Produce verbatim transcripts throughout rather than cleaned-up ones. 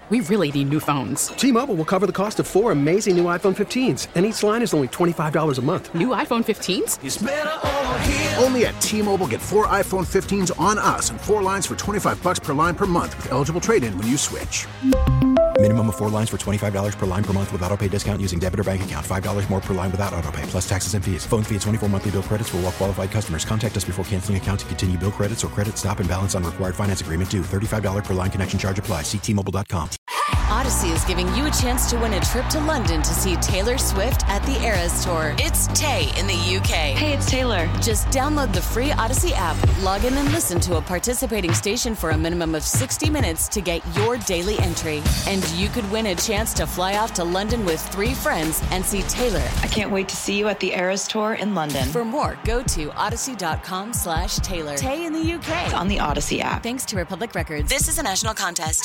We really need new phones. T-Mobile will cover the cost of four amazing new iPhone fifteens, and each line is only twenty-five dollars a month. New iPhone fifteens? It's better over here. Only at T-Mobile, get four iPhone fifteens on us and four lines for twenty-five dollars per line per month with eligible trade-in when you switch. Minimum of four lines for twenty-five dollars per line per month with autopay discount using debit or bank account. five dollars more per line without autopay, plus taxes and fees. Phone fee at twenty-four monthly bill credits for well-qualified customers. Contact us before canceling account to continue bill credits or credit stop and balance on required finance agreement due. thirty-five dollars per line connection charge applies. See T Mobile dot com. Odyssey is giving you a chance to win a trip to London to see Taylor Swift at the Eras Tour. It's Tay in the U K. Hey, it's Taylor. Just download the free Odyssey app, log in and listen to a participating station for a minimum of sixty minutes to get your daily entry. And you could win a chance to fly off to London with three friends and see Taylor. I can't wait to see you at the Eras Tour in London. For more, go to odyssey.com slash Taylor. Tay in the U K. It's on the Odyssey app. Thanks to Republic Records. This is a national contest.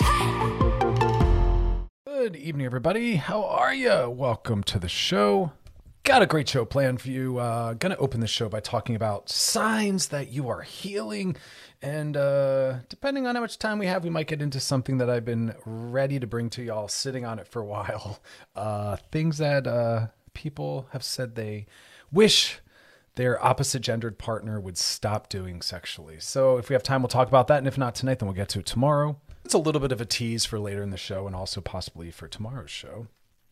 Good evening, everybody. How are you? Welcome to the show. Got a great show planned for you. Uh, gonna open the show by talking about signs that you are healing. And uh, depending on how much time we have, we might get into something that I've been ready to bring to y'all, sitting on it for a while. Uh, things that uh, people have said they wish their opposite gendered partner would stop doing sexually. So if we have time, we'll talk about that. And if not tonight, then we'll get to it tomorrow. It's a little bit of a tease for later in the show and also possibly for tomorrow's show.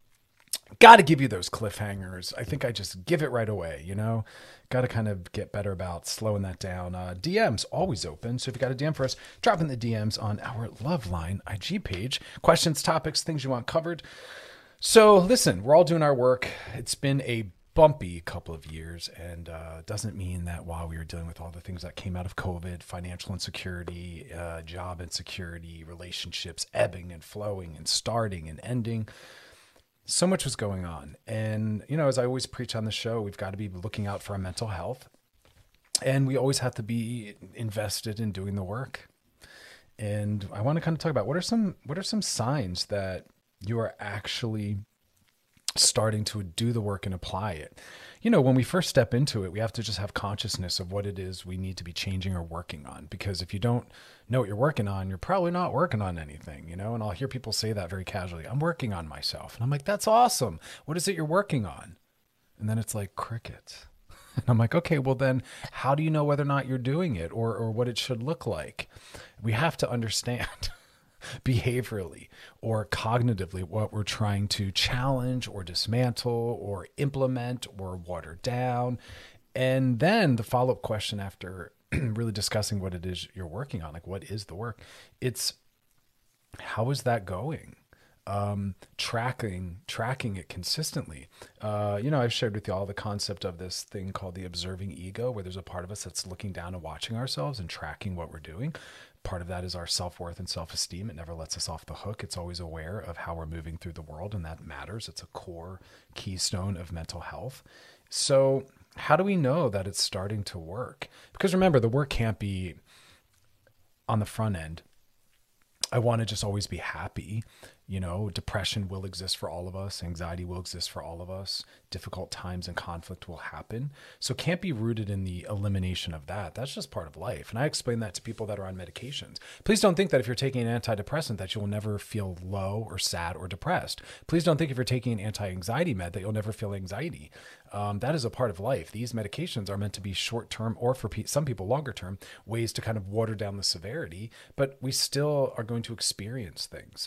Got to give you those cliffhangers. I think I just give it right away, you know? Got to kind of get better about slowing that down. Uh, D Ms always open. So if you got a D M for us, drop in the D Ms on our Loveline I G page. Questions, topics, things you want covered. So listen, we're all doing our work. It's been a bumpy couple of years, and uh, doesn't mean that while we were dealing with all the things that came out of COVID, financial insecurity, uh, job insecurity, relationships ebbing and flowing and starting and ending, so much was going on. And, you know, as I always preach on the show, we've got to be looking out for our mental health, and we always have to be invested in doing the work. And I want to kind of talk about what are some, what are some signs that you are actually starting to do the work and apply it. You know, when we first step into it, we have to just have consciousness of what it is we need to be changing or working on. Because if you don't know what you're working on, you're probably not working on anything, you know? And I'll hear people say that very casually. I'm working on myself. And I'm like, that's awesome. What is it you're working on? And then it's like crickets. And I'm like, okay, well then how do you know whether or not you're doing it or, or what it should look like? We have to understand behaviorally or cognitively what we're trying to challenge or dismantle or implement or water down. And then the follow-up question after really discussing what it is you're working on, like what is the work? It's how is that going? Um, tracking, tracking it consistently. Uh, you know, I've shared with you all the concept of this thing called the observing ego, where there's a part of us that's looking down and watching ourselves and tracking what we're doing. Part of that is our self-worth and self-esteem. It never lets us off the hook. It's always aware of how we're moving through the world, and that matters. It's a core keystone of mental health. So how do we know that it's starting to work? Because remember, the work can't be on the front end. I want to just always be happy. You know, depression will exist for all of us. Anxiety will exist for all of us. Difficult times and conflict will happen. So it can't be rooted in the elimination of that. That's just part of life. And I explain that to people that are on medications. Please don't think that if you're taking an antidepressant that you'll never feel low or sad or depressed. Please don't think if you're taking an anti-anxiety med that you'll never feel anxiety. Um, that is a part of life. These medications are meant to be short-term or for pe- some people longer-term ways to kind of water down the severity, but we still are going to experience things.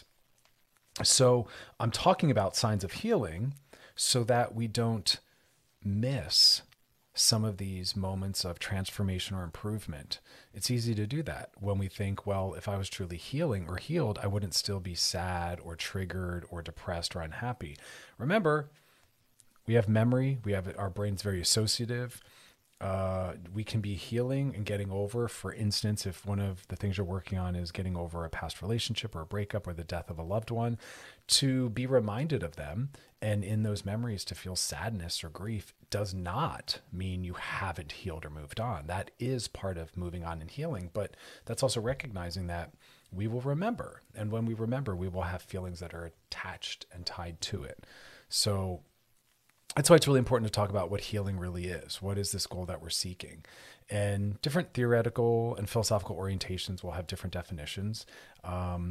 So I'm talking about signs of healing so that we don't miss some of these moments of transformation or improvement. It's easy to do that when we think, well, if I was truly healing or healed, I wouldn't still be sad or triggered or depressed or unhappy. Remember, we have memory. We have our brain's very associative. Uh, we can be healing and getting over, for instance, if one of the things you're working on is getting over a past relationship or a breakup or the death of a loved one, to be reminded of them and in those memories to feel sadness or grief does not mean you haven't healed or moved on. That is part of moving on and healing, but that's also recognizing that we will remember. And when we remember, we will have feelings that are attached and tied to it. So that's why it's really important to talk about what healing really is. What is this goal that we're seeking? And different theoretical and philosophical orientations will have different definitions. Um,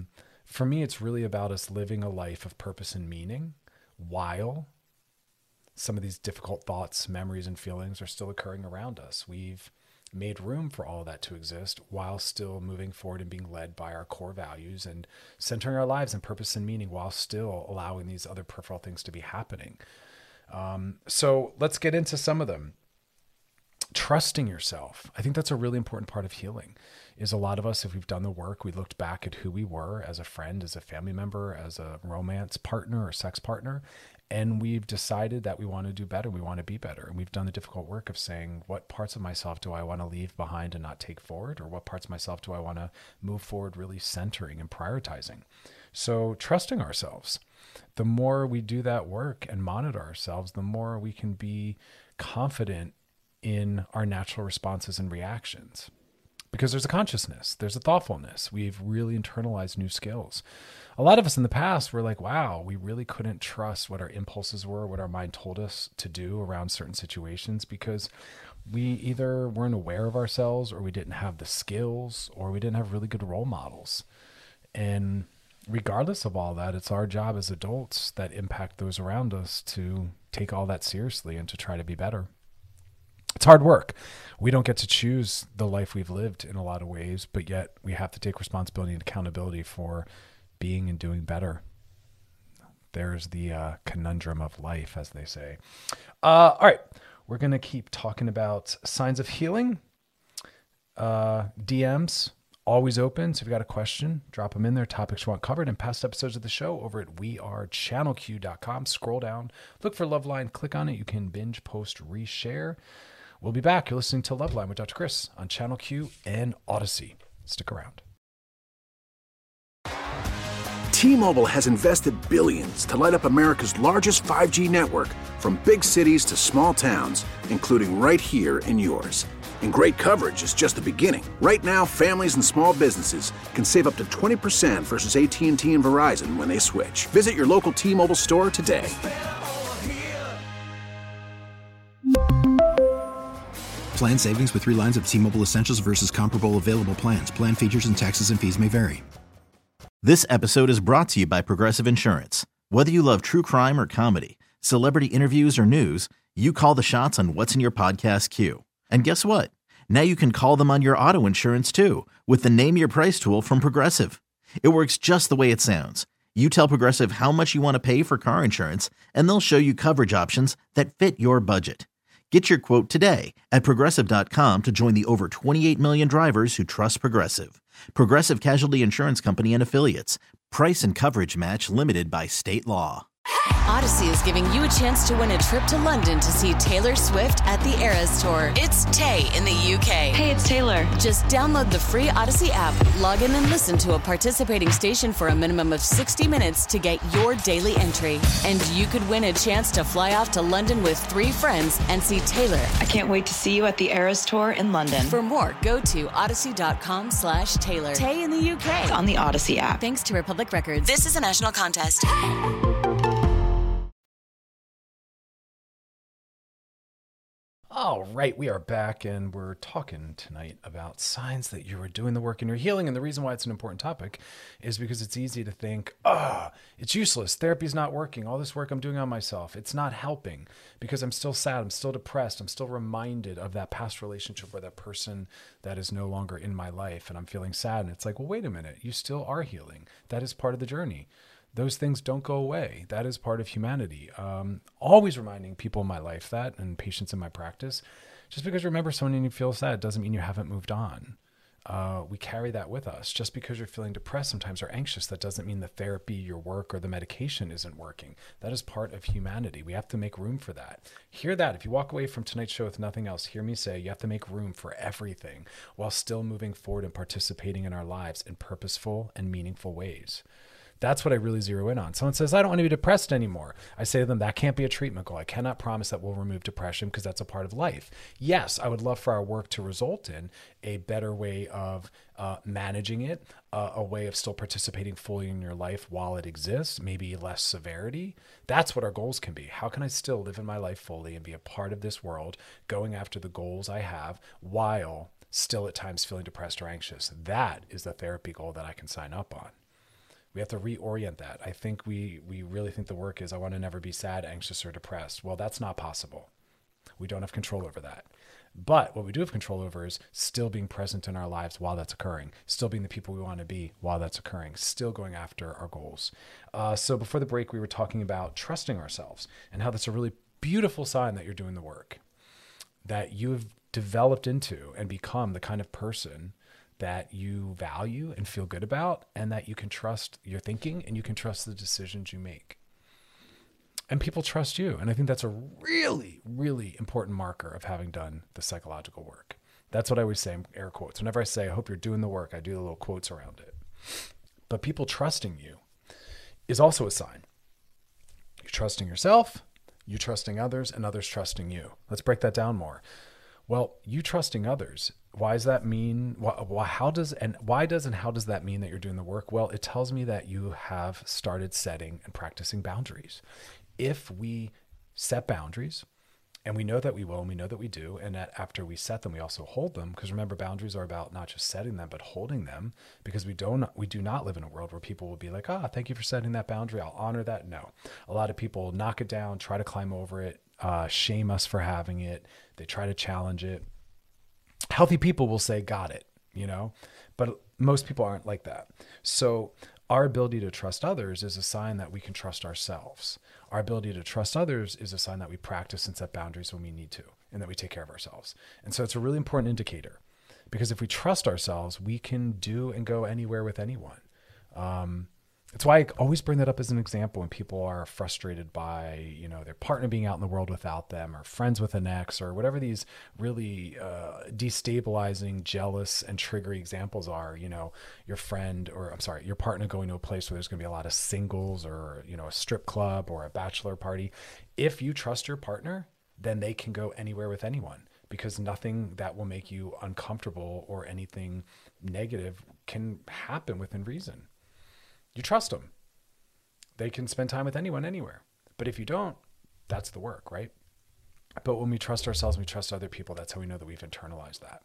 For me, it's really about us living a life of purpose and meaning while some of these difficult thoughts, memories, and feelings are still occurring around us. We've made room for all of that to exist while still moving forward and being led by our core values and centering our lives in purpose and meaning while still allowing these other peripheral things to be happening. Um, so let's get into some of them. Trusting yourself. I think that's a really important part of healing. Is a lot of us, if we've done the work, we looked back at who we were as a friend, as a family member, as a romance partner or sex partner, and we've decided that we want to do better. We want to be better. And we've done the difficult work of saying, what parts of myself do I want to leave behind and not take forward? Or what parts of myself do I want to move forward, really centering and prioritizing? So trusting ourselves. The more we do that work and monitor ourselves, the more we can be confident in our natural responses and reactions. Because there's a consciousness, there's a thoughtfulness. We've really internalized new skills. A lot of us in the past were like, wow, we really couldn't trust what our impulses were, what our mind told us to do around certain situations, because we either weren't aware of ourselves, or we didn't have the skills, or we didn't have really good role models. And regardless of all that, it's our job as adults that impact those around us to take all that seriously and to try to be better. It's hard work. We don't get to choose the life we've lived in a lot of ways, but yet we have to take responsibility and accountability for being and doing better. There's the uh, conundrum of life, as they say. Uh, all right. We're going to keep talking about signs of healing. Uh, D Ms, always open. So if you've got a question, drop them in there. Topics you want covered in past episodes of the show over at we are channel q dot com. Scroll down, look for Loveline, click on it. You can binge, post, reshare. We'll be back. You're listening to Loveline with Doctor Chris on Channel Q and Odyssey. Stick around. T-Mobile has invested billions to light up America's largest five G network, from big cities to small towns, including right here in yours. And great coverage is just the beginning. Right now, families and small businesses can save up to twenty percent versus A T and T and Verizon when they switch. Visit your local T-Mobile store today. Plan savings with three lines of T-Mobile Essentials versus comparable available plans. Plan features and taxes and fees may vary. This episode is brought to you by Progressive Insurance. Whether you love true crime or comedy, celebrity interviews or news, you call the shots on what's in your podcast queue. And guess what? Now you can call them on your auto insurance too, with the Name Your Price tool from Progressive. It works just the way it sounds. You tell Progressive how much you want to pay for car insurance, and they'll show you coverage options that fit your budget. Get your quote today at Progressive dot com to join the over twenty-eight million drivers who trust Progressive. Progressive Casualty Insurance Company and Affiliates. Price and coverage match limited by state law. Odyssey is giving you a chance to win a trip to London to see Taylor Swift at the Eras Tour. It's Tay in the U K. Hey, it's Taylor. Just download the free Odyssey app, log in and listen to a participating station for a minimum of sixty minutes to get your daily entry. And you could win a chance to fly off to London with three friends and see Taylor. I can't wait to see you at the Eras Tour in London. For more, go to odyssey.com slash Taylor. Tay in the U K. It's on the Odyssey app. Thanks to Republic Records. This is a national contest. All right, we are back, and we're talking tonight about signs that you are doing the work and you're healing. And the reason why it's an important topic is because it's easy to think, ah, oh, it's useless. Therapy's not working. All this work I'm doing on myself, it's not helping because I'm still sad. I'm still depressed. I'm still reminded of that past relationship or that person that is no longer in my life, and I'm feeling sad. And it's like, well, wait a minute. You still are healing. That is part of the journey. Those things don't go away. That is part of humanity. Um, always reminding people in my life that, and patients in my practice, just because you remember someone and you feel sad doesn't mean you haven't moved on. Uh, we carry that with us. Just because you're feeling depressed sometimes or anxious, that doesn't mean the therapy, your work, or the medication isn't working. That is part of humanity. We have to make room for that. Hear that. If you walk away from tonight's show with nothing else, hear me say you have to make room for everything while still moving forward and participating in our lives in purposeful and meaningful ways. That's what I really zero in on. Someone says, I don't want to be depressed anymore. I say to them, that can't be a treatment goal. I cannot promise that we'll remove depression because that's a part of life. Yes, I would love for our work to result in a better way of uh, managing it, uh, a way of still participating fully in your life while it exists, maybe less severity. That's what our goals can be. How can I still live in my life fully and be a part of this world, going after the goals I have while still at times feeling depressed or anxious? That is the therapy goal that I can sign up on. We have to reorient that. I think we we really think the work is, I want to never be sad, anxious, or depressed. Well, that's not possible. We don't have control over that. But what we do have control over is still being present in our lives while that's occurring, still being the people we want to be while that's occurring, still going after our goals. Uh, so before the break, we were talking about trusting ourselves and how that's a really beautiful sign that you're doing the work, that you've developed into and become the kind of person that you value and feel good about, and that you can trust your thinking and you can trust the decisions you make. And people trust you. And I think that's a really, really important marker of having done the psychological work. That's what I always say in air quotes. Whenever I say, I hope you're doing the work, I do the little quotes around it. But people trusting you is also a sign. You're trusting yourself, you trusting others, and others trusting you. Let's break that down more. Well, you trusting others, why does that mean, why, how does, and why does and how does that mean that you're doing the work? Well, it tells me that you have started setting and practicing boundaries. If we set boundaries, and we know that we will, and we know that we do, and that after we set them, we also hold them, because remember, boundaries are about not just setting them, but holding them, because we don't, we do not live in a world where people will be like, ah, thank you for setting that boundary, I'll honor that. No, a lot of people knock it down, try to climb over it, uh, shame us for having it. They try to challenge it. Healthy people will say, got it, you know, but most people aren't like that. So our ability to trust others is a sign that we can trust ourselves. Our ability to trust others is a sign that we practice and set boundaries when we need to, and that we take care of ourselves. And so it's a really important indicator, because if we trust ourselves, we can do and go anywhere with anyone. Um, It's why I always bring that up as an example when people are frustrated by, you know, their partner being out in the world without them, or friends with an ex, or whatever these really uh, destabilizing, jealous, and triggery examples are. You know, your friend, or I'm sorry, your partner going to a place where there's going to be a lot of singles, or, you know, a strip club or a bachelor party. If you trust your partner, then they can go anywhere with anyone, because nothing that will make you uncomfortable or anything negative can happen within reason. You trust them. They can spend time with anyone, anywhere. But if you don't, that's the work, right? But when we trust ourselves and we trust other people, that's how we know that we've internalized that.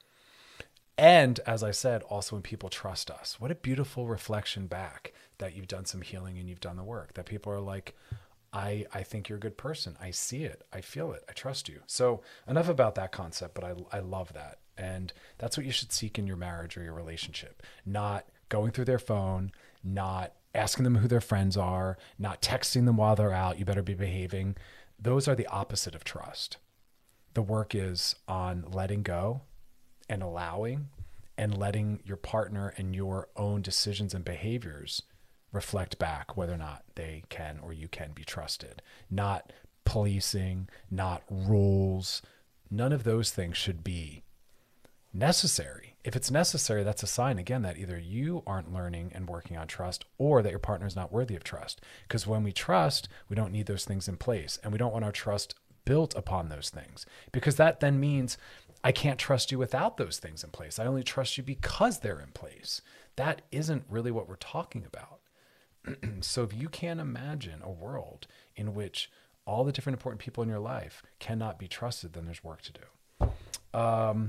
And as I said, also when people trust us, what a beautiful reflection back that you've done some healing and you've done the work, that people are like, I, I think you're a good person. I see it. I feel it. I trust you. So enough about that concept, but I, I love that. And that's what you should seek in your marriage or your relationship, not going through their phone, not asking them who their friends are, not texting them while they're out, you better be behaving. Those are the opposite of trust. The work is on letting go and allowing, and letting your partner and your own decisions and behaviors reflect back whether or not they can or you can be trusted. Not policing, not rules. None of those things should be necessary. If it's necessary, that's a sign, again, that either you aren't learning and working on trust, or that your partner is not worthy of trust. Because when we trust, we don't need those things in place, and we don't want our trust built upon those things, because that then means I can't trust you without those things in place. I only trust you because they're in place. That isn't really what we're talking about. So if you can't imagine a world in which all the different important people in your life cannot be trusted, then there's work to do. Um,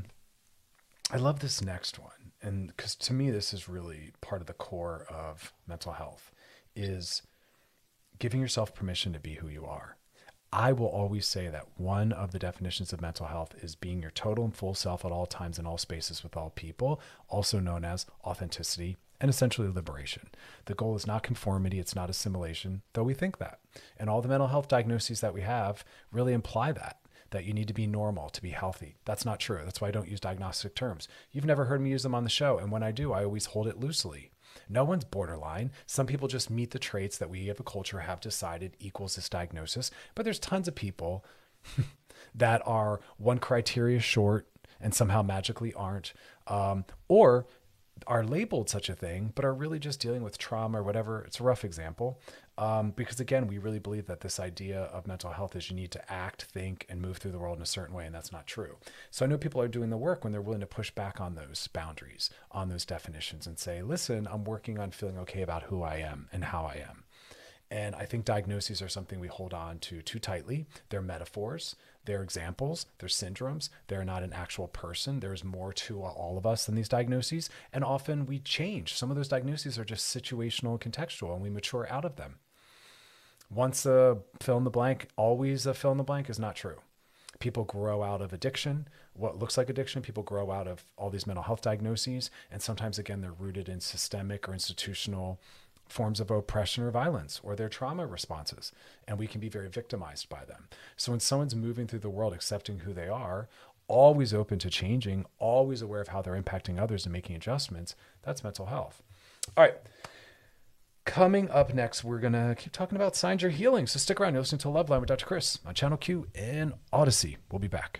I love this next one. And because to me, this is really part of the core of mental health, is giving yourself permission to be who you are. I will always say that one of the definitions of mental health is being your total and full self at all times in all spaces with all people, also known as authenticity and essentially liberation. The goal is not conformity, it's not assimilation, though we think that. And all the mental health diagnoses that we have really imply that, that you need to be normal to be healthy. That's not true. That's why I don't use diagnostic terms. You've never heard me use them on the show. And when I do, I always hold it loosely. No one's borderline. Some people just meet the traits that we as a culture have decided equals this diagnosis. But there's tons of people that are one criteria short and somehow magically aren't, um, or are labeled such a thing, but are really just dealing with trauma or whatever. It's a rough example. Um, because again, we really believe that this idea of mental health is you need to act, think, and move through the world in a certain way. And that's not true. So I know people are doing the work when they're willing to push back on those boundaries, on those definitions, and say, listen, I'm working on feeling okay about who I am and how I am. And I think diagnoses are something we hold on to too tightly. They're metaphors, they're examples, they're syndromes. They're not an actual person. There's more to all of us than these diagnoses. And often we change. Some of those diagnoses are just situational and contextual, and we mature out of them. Once a fill in the blank, always a fill in the blank is not true. People grow out of addiction, what looks like addiction. People grow out of all these mental health diagnoses. And sometimes, again, they're rooted in systemic or institutional forms of oppression or violence, or their trauma responses. And we can be very victimized by them. So when someone's moving through the world, accepting who they are, always open to changing, always aware of how they're impacting others and making adjustments, that's mental health. All right. Coming up next, we're going to keep talking about signs you're healing. So stick around. You're listening to Love Line with Doctor Chris on Channel Q and Odyssey. We'll be back.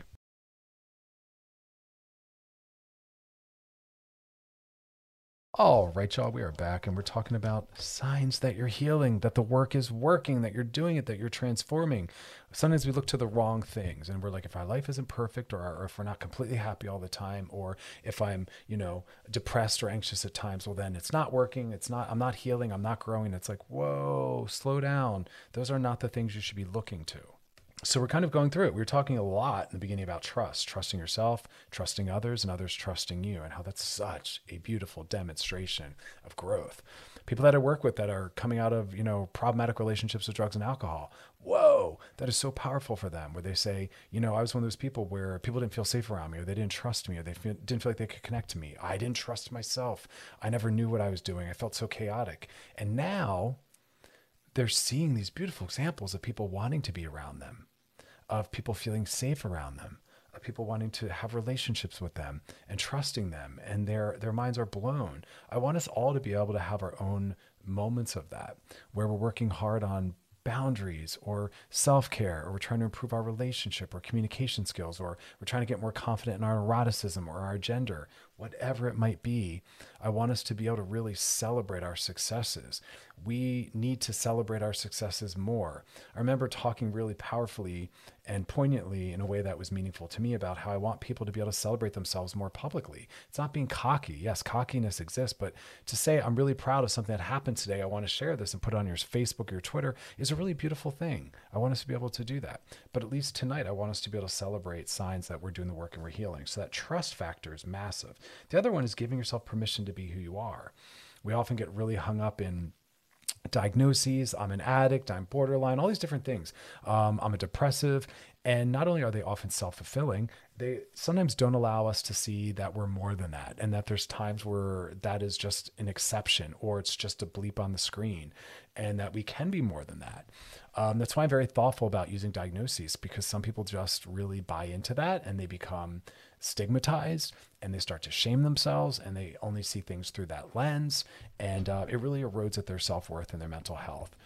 All right, y'all, we are back, and we're talking about signs that you're healing, that the work is working, that you're doing it, that you're transforming. Sometimes we look to the wrong things, and we're like, if our life isn't perfect, or, or if we're not completely happy all the time, or if I'm, you know, depressed or anxious at times, well, then it's not working. It's not, I'm not healing. I'm not growing. It's like, whoa, slow down. Those are not the things you should be looking to. So we're kind of going through it. We were talking a lot in the beginning about trust, trusting yourself, trusting others, and others trusting you, and how that's such a beautiful demonstration of growth. People that I work with that are coming out of, you know, problematic relationships with drugs and alcohol. Whoa, that is so powerful for them, where they say, you know, I was one of those people where people didn't feel safe around me, or they didn't trust me, or they feel, didn't feel like they could connect to me. I didn't trust myself. I never knew what I was doing. I felt so chaotic. And now they're seeing these beautiful examples of people wanting to be around them, of people feeling safe around them, of people wanting to have relationships with them and trusting them, and their their minds are blown. I want us all to be able to have our own moments of that, where we're working hard on boundaries or self-care, or we're trying to improve our relationship or communication skills, or we're trying to get more confident in our eroticism or our gender, whatever it might be. I want us to be able to really celebrate our successes. We need to celebrate our successes more. I remember talking really powerfully and poignantly in a way that was meaningful to me about how I want people to be able to celebrate themselves more publicly. It's not being cocky. Yes, cockiness exists, but to say I'm really proud of something that happened today, I want to share this and put it on your Facebook or your Twitter, is a really beautiful thing. I want us to be able to do that. But at least tonight, I want us to be able to celebrate signs that we're doing the work and we're healing. So that trust factor is massive. The other one is giving yourself permission to be who you are. We often get really hung up in diagnoses. I'm an addict, I'm borderline, all these different things. Um, I'm a depressive. And not only are they often self-fulfilling, they sometimes don't allow us to see that we're more than that, and that there's times where that is just an exception, or it's just a bleep on the screen, and that we can be more than that. Um, that's why I'm very thoughtful about using diagnoses, because some people just really buy into that, and they become stigmatized, and they start to shame themselves, and they only see things through that lens, and uh, it really erodes at their self-worth and their mental health.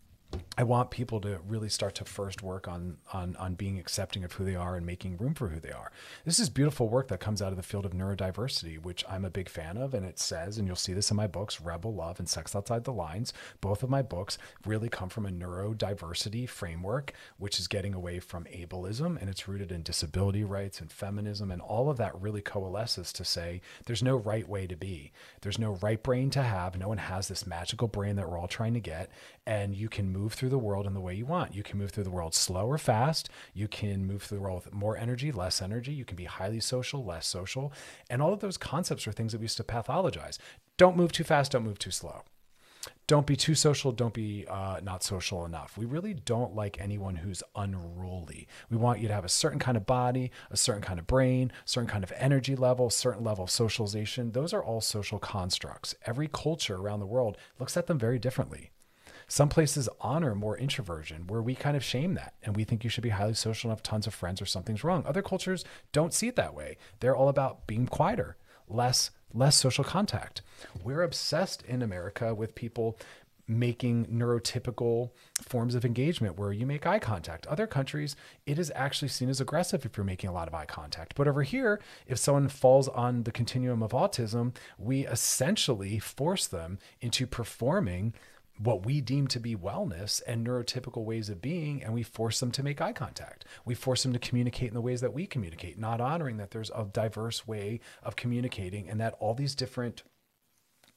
I want people to really start to first work on, on, on being accepting of who they are and making room for who they are. This is beautiful work that comes out of the field of neurodiversity, which I'm a big fan of. And it says, and you'll see this in my books, Rebel Love and Sex Outside the Lines. Both of my books really come from a neurodiversity framework, which is getting away from ableism, and it's rooted in disability rights and feminism. And all of that really coalesces to say there's no right way to be. There's no right brain to have. No one has this magical brain that we're all trying to get. And you can move through the world in the way you want. You can move through the world slow or fast. You can move through the world with more energy, less energy. You can be highly social, less social. And all of those concepts are things that we used to pathologize. Don't move too fast. Don't move too slow. Don't be too social. Don't be uh, not social enough. We really don't like anyone who's unruly. We want you to have a certain kind of body, a certain kind of brain, a certain kind of energy level, a certain level of socialization. Those are all social constructs. Every culture around the world looks at them very differently. Some places honor more introversion, where we kind of shame that, and we think you should be highly social and have tons of friends or something's wrong. Other cultures don't see it that way. They're all about being quieter, less less social contact. We're obsessed in America with people making neurotypical forms of engagement where you make eye contact. Other countries, it is actually seen as aggressive if you're making a lot of eye contact. But over here, if someone falls on the continuum of autism, we essentially force them into performing what we deem to be wellness and neurotypical ways of being, and we force them to make eye contact. We force them to communicate in the ways that we communicate, not honoring that there's a diverse way of communicating, and that all these different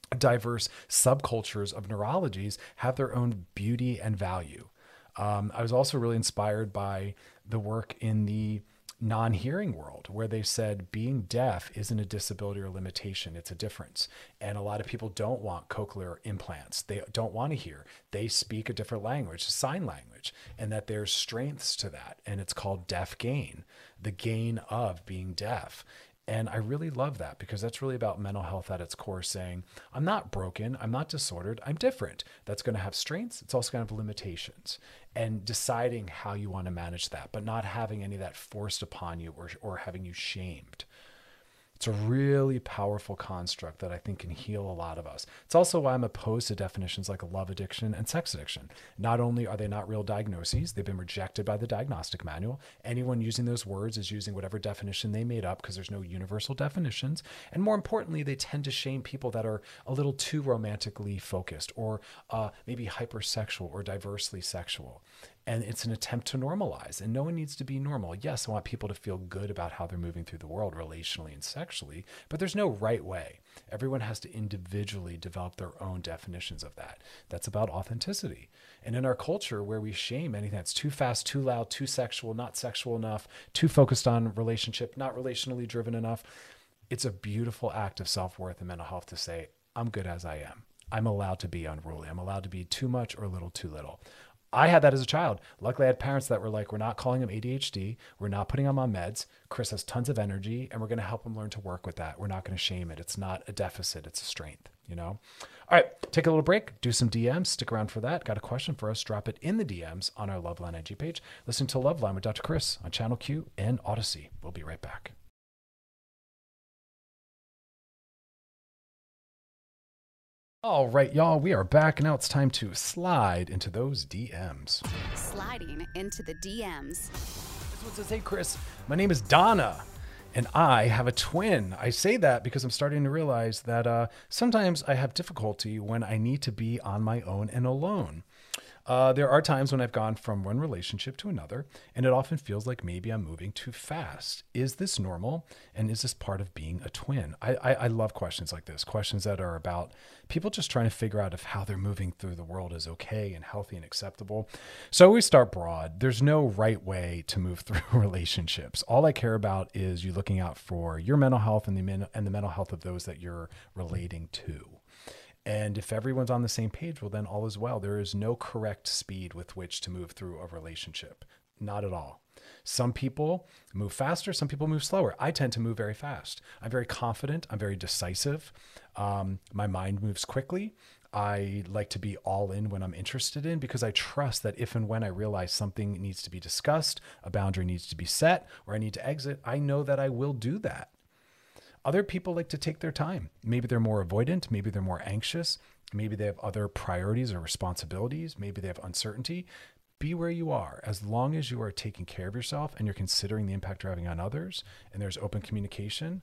diverse subcultures of neurologies have their own beauty and value. Um, I was also really inspired by the work in the non-hearing world, where they said being deaf isn't a disability or limitation, it's a difference. And a lot of people don't want cochlear implants. They don't want to hear. They speak a different language, sign language, and that there's strengths to that. And it's called deaf gain, the gain of being deaf. And I really love that, because that's really about mental health at its core, saying, I'm not broken, I'm not disordered, I'm different. That's going to have strengths. It's also going to have limitations, and deciding how you want to manage that, but not having any of that forced upon you or, or having you shamed. It's a really powerful construct that I think can heal a lot of us. It's also why I'm opposed to definitions like love addiction and sex addiction. Not only are they not real diagnoses, they've been rejected by the diagnostic manual. Anyone using those words is using whatever definition they made up, because there's no universal definitions. And more importantly, they tend to shame people that are a little too romantically focused, or uh, maybe hypersexual or diversely sexual. And it's an attempt to normalize, and no one needs to be normal. Yes, I want people to feel good about how they're moving through the world relationally and sexually, but there's no right way. Everyone has to individually develop their own definitions of that. That's about authenticity. And in our culture, where we shame anything that's too fast, too loud, too sexual, not sexual enough, too focused on relationship, not relationally driven enough, it's a beautiful act of self-worth and mental health to say, I'm good as I am. I'm allowed to be unruly. I'm allowed to be too much or a little too little. I had that as a child. Luckily, I had parents that were like, we're not calling him A D H D. We're not putting him on meds. Chris has tons of energy, and we're going to help him learn to work with that. We're not going to shame it. It's not a deficit. It's a strength, you know? All right, take a little break, do some D Ms. Stick around for that. Got a question for us? Drop it in the D Ms on our Loveline I G page. Listen to Loveline with Doctor Chris on Channel Q and Odyssey. We'll be right back. All right, y'all, we are back. Now it's time to slide into those D Ms. Sliding into the D Ms. This one says, hey, Chris, my name is Donna, and I have a twin. I say that because I'm starting to realize that uh, sometimes I have difficulty when I need to be on my own and alone. Uh, there are times when I've gone from one relationship to another, and it often feels like maybe I'm moving too fast. Is this normal? And is this part of being a twin? I, I, I love questions like this, questions that are about people just trying to figure out if how they're moving through the world is okay and healthy and acceptable. So we start broad. There's no right way to move through relationships. All I care about is you looking out for your mental health and the, men- and the mental health of those that you're relating to. And if everyone's on the same page, well, then all is well. There is no correct speed with which to move through a relationship. Not at all. Some people move faster. Some people move slower. I tend to move very fast. I'm very confident. I'm very decisive. Um, my mind moves quickly. I like to be all in when I'm interested in, because I trust that if and when I realize something needs to be discussed, a boundary needs to be set, or I need to exit, I know that I will do that. Other people like to take their time. Maybe they're more avoidant. Maybe they're more anxious. Maybe they have other priorities or responsibilities. Maybe they have uncertainty. Be where you are. As long as you are taking care of yourself and you're considering the impact you're having on others, and there's open communication,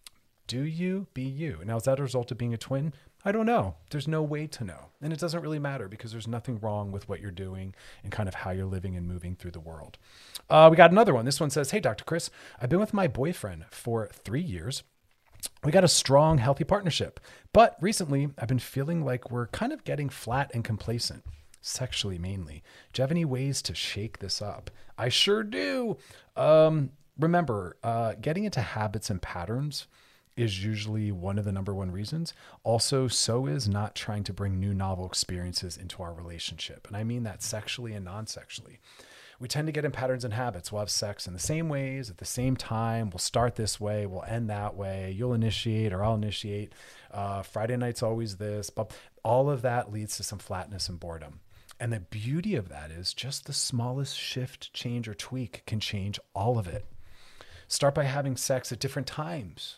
do you be you. Now, is that a result of being a twin? I don't know. There's no way to know. And it doesn't really matter, because there's nothing wrong with what you're doing and kind of how you're living and moving through the world. Uh, we got another one. This one says, hey, Doctor Chris, I've been with my boyfriend for three years. We got a strong, healthy partnership, but recently I've been feeling like we're kind of getting flat and complacent, sexually mainly. Do you have any ways to shake this up? I sure do. Um, remember, uh, getting into habits and patterns is usually one of the number one reasons. Also, so is not trying to bring new novel experiences into our relationship. And I mean that sexually and non-sexually. We tend to get in patterns and habits. We'll have sex in the same ways at the same time. We'll start this way. We'll end that way. You'll initiate or I'll initiate. Uh, Friday night's always this. But all of that leads to some flatness and boredom. And the beauty of that is just the smallest shift, change, or tweak can change all of it. Start by having sex at different times,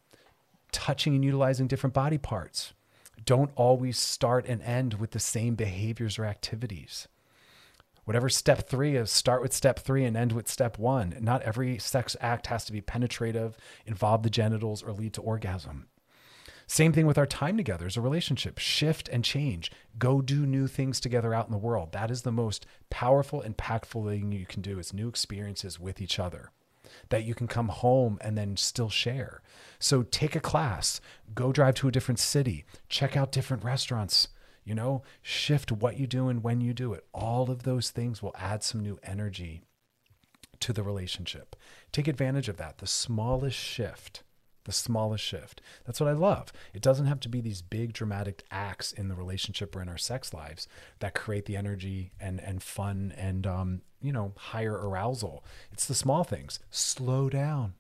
touching and utilizing different body parts. Don't always start and end with the same behaviors or activities. Whatever step three is, start with step three and end with step one. Not every sex act has to be penetrative, involve the genitals, or lead to orgasm. Same thing with our time together as a relationship. Shift and change. Go do new things together out in the world. That is the most powerful, impactful thing you can do, is new experiences with each other. that you can come home and then still share. So take a class, go drive to a different city, check out different restaurants, you know, shift what you do and when you do it. All of those things will add some new energy to the relationship. Take advantage of that. The smallest shift, the smallest shift. That's what I love. It doesn't have to be these big dramatic acts in the relationship or in our sex lives that create the energy and, and fun and, um, you know, higher arousal. It's the small things. Slow down.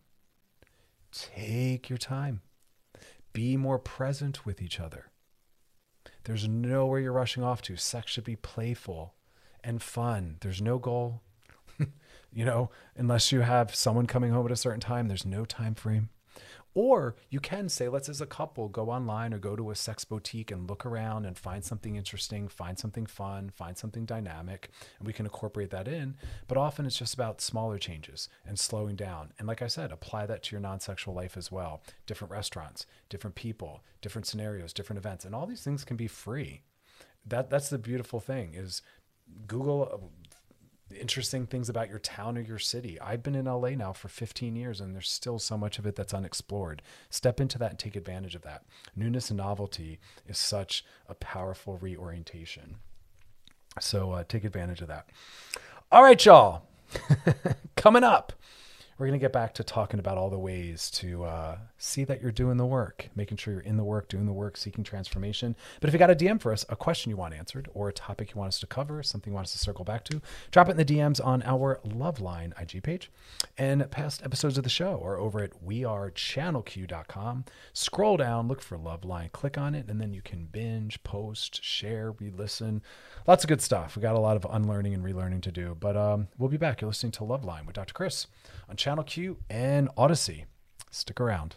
Take your time. Be more present with each other. There's nowhere you're rushing off to. Sex should be playful and fun. There's no goal. You know, unless you have someone coming home at a certain time, there's no time frame. Or you can say, let's as a couple go online or go to a sex boutique and look around and find something interesting, find something fun, find something dynamic, and we can incorporate that in. But often it's just about smaller changes and slowing down. And like I said, apply that to your non-sexual life as well. Different restaurants, different people, different scenarios, different events, and all these things can be free. That that's the beautiful thing is Google interesting things about your town or your city. I've been in L A now for fifteen years and there's still so much of it that's unexplored. Step into that and take advantage of that. Newness and novelty is such a powerful reorientation. So uh, take advantage of that. All right, y'all. Coming up, we're going to get back to talking about all the ways to uh, see that you're doing the work, making sure you're in the work, doing the work, seeking transformation. But if you got a D M for us, a question you want answered or a topic you want us to cover, something you want us to circle back to, drop it in the D Ms on our Loveline I G page and past episodes of the show or over at we are channel q dot com. Scroll down, look for Loveline, click on it, and then you can binge, post, share, re-listen. Lots of good stuff. We got a lot of unlearning and relearning to do, but um, we'll be back. You're listening to Loveline with Doctor Chris on Channel Q and Odyssey. Stick around.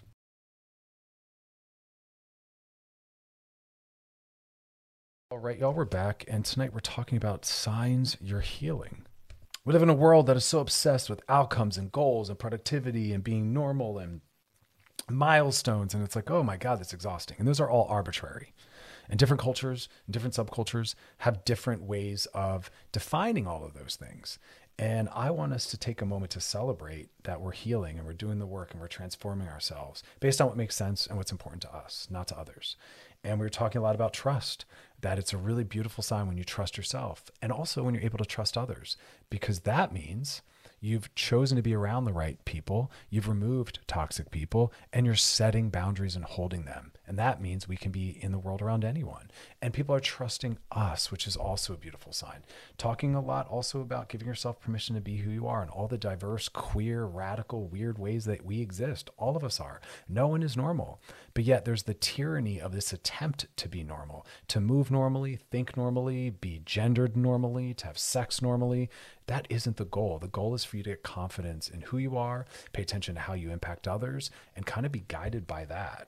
All right, y'all, we're back, and tonight we're talking about signs you're healing. We live in a world that is so obsessed with outcomes and goals and productivity and being normal and milestones, and it's like, oh my God, that's exhausting. And those are all arbitrary. And different cultures and different subcultures have different ways of defining all of those things. And I want us to take a moment to celebrate that we're healing and we're doing the work and we're transforming ourselves based on what makes sense and what's important to us, not to others. And we were talking a lot about trust, that it's a really beautiful sign when you trust yourself and also when you're able to trust others, because that means you've chosen to be around the right people, you've removed toxic people, and you're setting boundaries and holding them. And that means we can be in the world around anyone. And people are trusting us, which is also a beautiful sign. Talking a lot also about giving yourself permission to be who you are and all the diverse, queer, radical, weird ways that we exist. All of us are. No one is normal. But yet there's the tyranny of this attempt to be normal, to move normally, think normally, be gendered normally, to have sex normally. That isn't the goal. The goal is for you to get confidence in who you are, pay attention to how you impact others, and kind of be guided by that.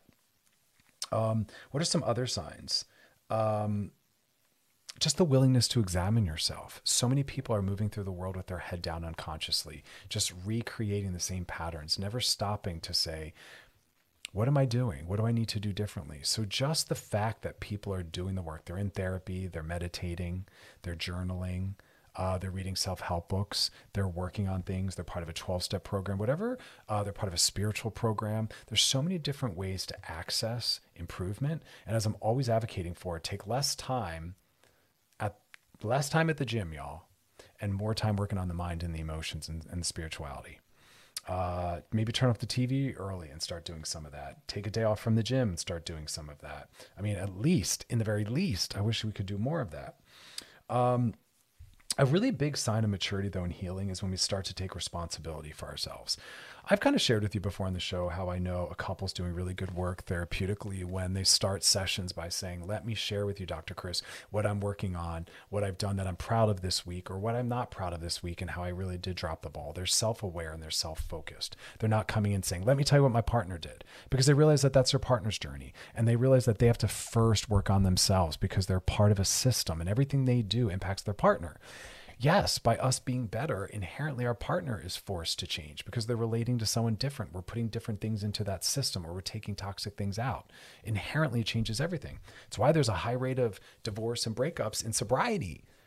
Um, what are some other signs? Um, just the willingness to examine yourself. So many people are moving through the world with their head down unconsciously, just recreating the same patterns, never stopping to say, what am I doing? What do I need to do differently? So just the fact that people are doing the work, they're in therapy, they're meditating, they're journaling, Uh, they're reading self-help books. They're working on things. They're part of a twelve-step program, whatever. Uh, they're part of a spiritual program. There's so many different ways to access improvement. And as I'm always advocating for, take less time at less time at the gym, y'all, and more time working on the mind and the emotions and, and the spirituality. Uh, maybe turn off the T V early and start doing some of that. Take a day off from the gym and start doing some of that. I mean, at least, in the very least, I wish we could do more of that. Um, A really big sign of maturity, though, in healing is when we start to take responsibility for ourselves. I've kind of shared with you before on the show how I know a couple's doing really good work therapeutically when they start sessions by saying, let me share with you, Doctor Chris, what I'm working on, what I've done that I'm proud of this week, or what I'm not proud of this week, and how I really did drop the ball. They're self-aware and they're self-focused. They're not coming in saying, let me tell you what my partner did, because they realize that that's their partner's journey. And they realize that they have to first work on themselves because they're part of a system and everything they do impacts their partner. Yes, by us being better, inherently our partner is forced to change because they're relating to someone different. We're putting different things into that system, or we're taking toxic things out. Inherently, it changes everything. It's why there's a high rate of divorce and breakups in sobriety,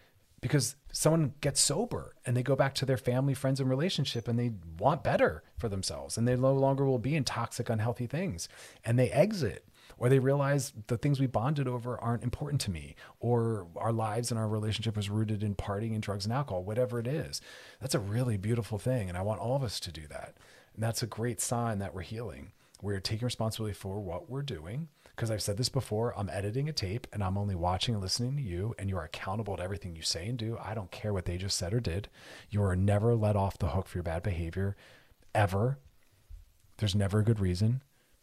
because someone gets sober and they go back to their family, friends, and relationship, and they want better for themselves, and they no longer will be in toxic, unhealthy things, and they exit, or they realize the things we bonded over aren't important to me, or our lives and our relationship was rooted in partying and drugs and alcohol, whatever it is. That's a really beautiful thing. And I want all of us to do that. And that's a great sign that we're healing. We're taking responsibility for what we're doing. Because I've said this before, I'm editing a tape and I'm only watching and listening to you, and you are accountable to everything you say and do. I don't care what they just said or did. You are never let off the hook for your bad behavior, ever. There's never a good reason.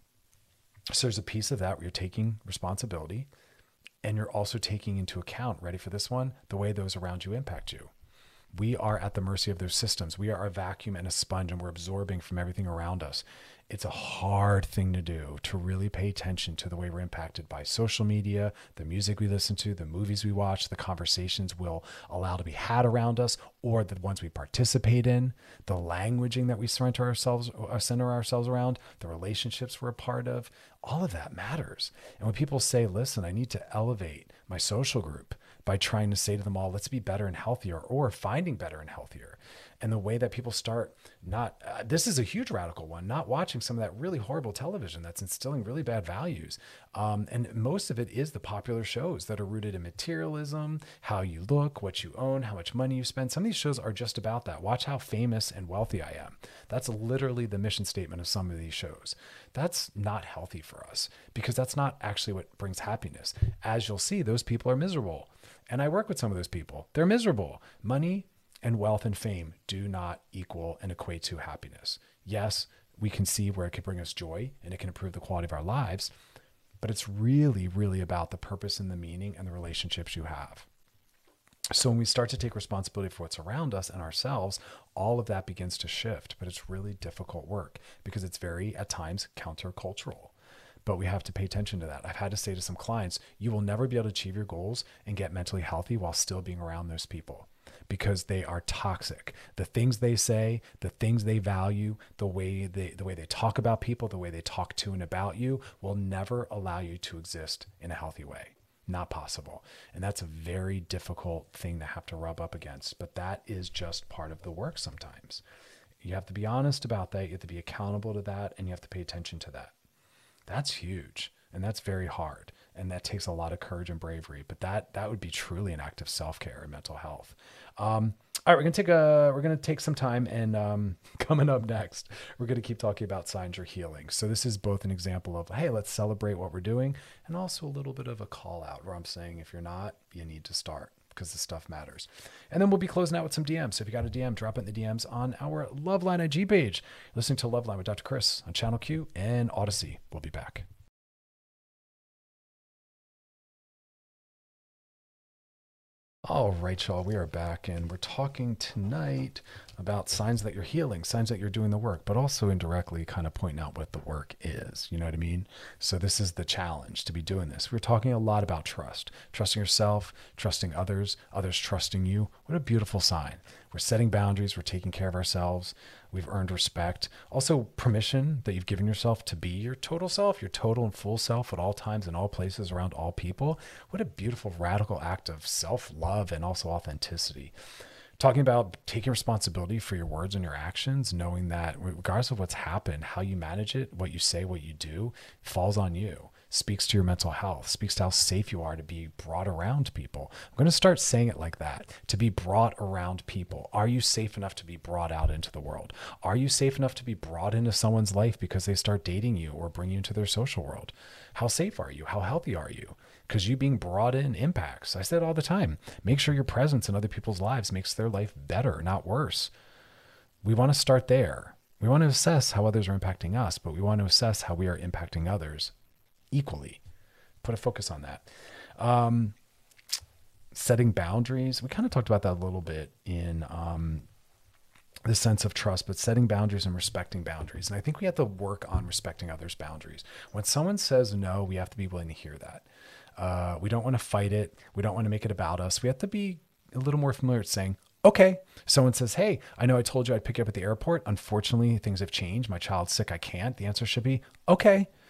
So there's a piece of that where you're taking responsibility, and you're also taking into account, ready for this one, the way those around you impact you. We are at the mercy of those systems. We are a vacuum and a sponge, and we're absorbing from everything around us. It's a hard thing to do, to really pay attention to the way we're impacted by social media, the music we listen to, the movies we watch, the conversations we'll allow to be had around us, or the ones we participate in, the languaging that we center ourselves, center ourselves around, the relationships we're a part of. All of that matters. And when people say, listen, I need to elevate my social group by trying to say to them all, let's be better and healthier, or finding better and healthier. And the way that people start not, uh, this is a huge radical one, not watching some of that really horrible television that's instilling really bad values. Um, and most of it is the popular shows that are rooted in materialism, how you look, what you own, how much money you spend. Some of these shows are just about that. Watch how famous and wealthy I am. That's literally the mission statement of some of these shows. That's not healthy for us, because that's not actually what brings happiness. As you'll see, those people are miserable. And I work with some of those people. They're miserable. Money and wealth and fame do not equal and equate to happiness. Yes, we can see where it can bring us joy and it can improve the quality of our lives, but it's really, really about the purpose and the meaning and the relationships you have. So when we start to take responsibility for what's around us and ourselves, all of that begins to shift, but it's really difficult work because it's very, at times, countercultural. But we have to pay attention to that. I've had to say to some clients, you will never be able to achieve your goals and get mentally healthy while still being around those people, because they are toxic. The things they say, the things they value, the way they, the way they talk about people, the way they talk to and about you will never allow you to exist in a healthy way. Not possible. And that's a very difficult thing to have to rub up against, but that is just part of the work sometimes. You have to be honest about that. You have to be accountable to that, and you have to pay attention to that. That's huge. And that's very hard. And that takes a lot of courage and bravery, but that, that would be truly an act of self-care and mental health. Um, all right, we're going to take a, we're going to take some time, and um, coming up next, we're going to keep talking about signs you're healing. So this is both an example of, hey, let's celebrate what we're doing, and also a little bit of a call out where I'm saying, if you're not, you need to start, because this stuff matters. And then we'll be closing out with some D Ms. So if you got a D M, drop it in the D Ms on our Loveline I G page. Listening to Loveline with Doctor Chris on Channel Q and Odyssey. We'll be back. All right, y'all, we are back, and we're talking tonight about signs that you're healing, signs that you're doing the work, but also indirectly kind of pointing out what the work is. You know what I mean? So this is the challenge to be doing this. We're talking a lot about trust, trusting yourself, trusting others, others trusting you. What a beautiful sign. We're setting boundaries. We're taking care of ourselves. We've earned respect. Also, permission that you've given yourself to be your total self, your total and full self at all times, in all places, around all people. What a beautiful, radical act of self-love and also authenticity. Talking about taking responsibility for your words and your actions, knowing that regardless of what's happened, how you manage it, what you say, what you do, falls on you. Speaks to your mental health, speaks to how safe you are to be brought around people. I'm going to start saying it like that, to be brought around people. Are you safe enough to be brought out into the world? Are you safe enough to be brought into someone's life because they start dating you or bring you into their social world? How safe are you? How healthy are you? Because you being brought in impacts. I say it all the time. Make sure your presence in other people's lives makes their life better, not worse. We want to start there. We want to assess how others are impacting us, but we want to assess how we are impacting others equally. Put a focus on that. Um, setting boundaries. We kind of talked about that a little bit in um, the sense of trust, but setting boundaries and respecting boundaries. And I think we have to work on respecting others' boundaries. When someone says no, we have to be willing to hear that. Uh, we don't want to fight it. We don't want to make it about us. We have to be a little more familiar with saying, okay. Someone says, hey, I know I told you I'd pick you up at the airport. Unfortunately, things have changed. My child's sick. I can't. The answer should be, okay.